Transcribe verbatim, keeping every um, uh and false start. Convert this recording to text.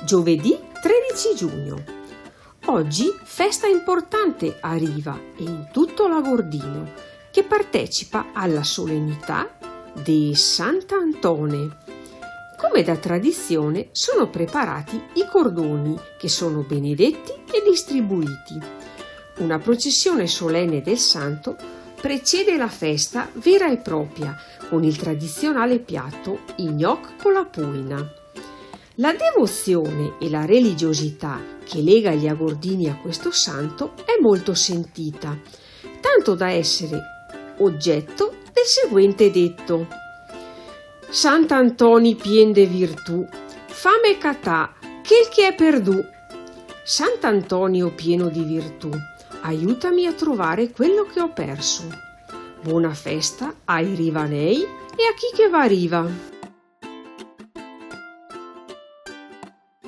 Giovedì tredici giugno. Oggi festa importante a Riva e in tutto l'Agordino, che partecipa alla solennità di Sant'Antone. Come da tradizione sono preparati i cordoni che sono benedetti e distribuiti. Una processione solenne del santo precede la festa vera e propria con il tradizionale piatto i gnoc con la puina. La devozione e la religiosità che lega gli agordini a questo santo è molto sentita, tanto da essere oggetto del seguente detto: Sant'Antoni pien de virtù, fame catà, chel che è perdù. Sant'Antonio pieno di virtù, aiutami a trovare quello che ho perso. Buona festa ai rivanei e a chi che va a riva.